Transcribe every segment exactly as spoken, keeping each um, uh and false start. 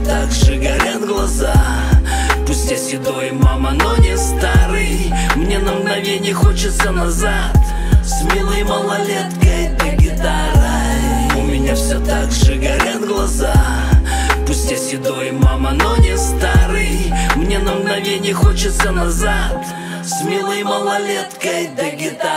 так же горят глаза. Пусть я седой, мама, но не старый. Мне на мгновение хочется назад, с милой малолеткой да гитарой. У меня все так же горят глаза. Пусть я седой, мама, но не старый. Мне на мгновение хочется назад, с милой малолеткой да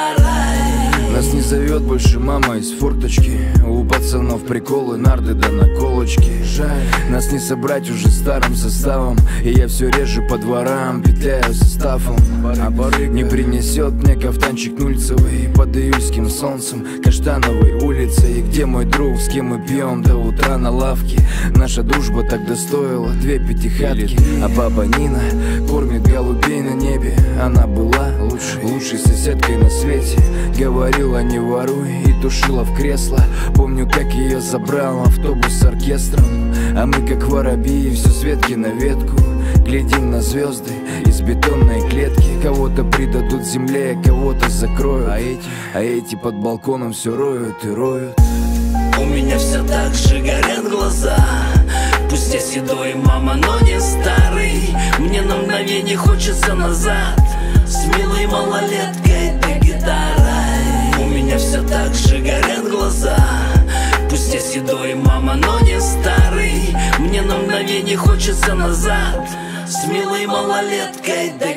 гитарой. Нас не зовет больше мама из форточки. У пацанов приколы, нарды да наколочки. Жаль, нас не собрать уже старым составом. И я все реже по дворам петляю составом. А барыга не принесет мне кафтанчик нульцевый под июльским солнцем, Каштановой улицей. Где мой друг, с кем мы пьем до утра на лавке? Наша дружба тогда стоила две пятихатки. А баба Нина кормит голубей на небе. Она была лучшей, лучшей соседкой на свете. Говорила, не воруй, и тушила в кресло. Помню, как ее забрал автобус с оркестром. А мы, как воробьи, все с ветки на ветку, глядим на звезды из бетонной клетки. Кого-то придадут земле, кого-то закроют, а эти, а эти под балконом все роют и роют. У меня все так же горят глаза. Пусть я седой, мама, но не старый. Мне на мгновение хочется назад, с милой малолеткой да гитарой. У меня все так же горят глаза. Пусть я седой, мама, но не старый. Мне на мгновение хочется назад, с милой малолеткой да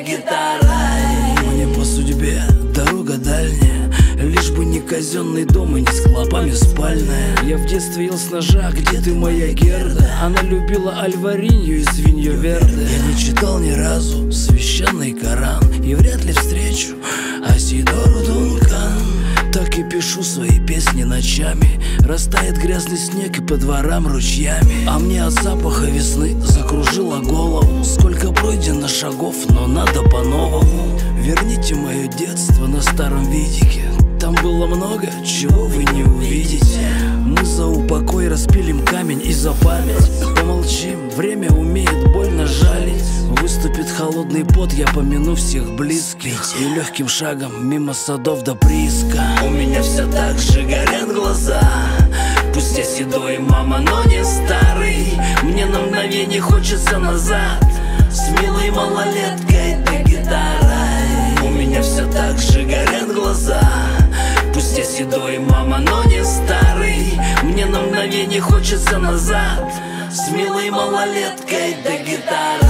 гитарой. Мне по судьбе дорога дальняя, лишь бы не казенный дом и не с клопами спальная. Я в детстве ел с ножа, где ты, моя Герда? Она любила альваринью и свинью верде. Я не читал ни разу священный Коран и вряд ли встречу Асидору Дункан. Так и пишу свои песни ночами. Растает грязный снег и по дворам ручьями. А мне от запаха весны закружило голову. Сколько пройдено шагов, но надо по-новому. Верните мое детство на старом видике. Там было много, чего вы не увидите. Мы за упокой распилим камень и за память. Помолчим, время умеет больно жалить. Выступит холодный пот, я помяну всех близких. И легким шагом мимо садов до прииска. У меня все так же горят глаза. Пусть я седой, мама, но не старый. Мне на мгновение хочется назад, с милой малолеткой да гитарой. У меня все так же горят глаза. Пусть я седой, мама, но не старый. Мне на мгновение хочется назад, с милой малолеткой да гитарой.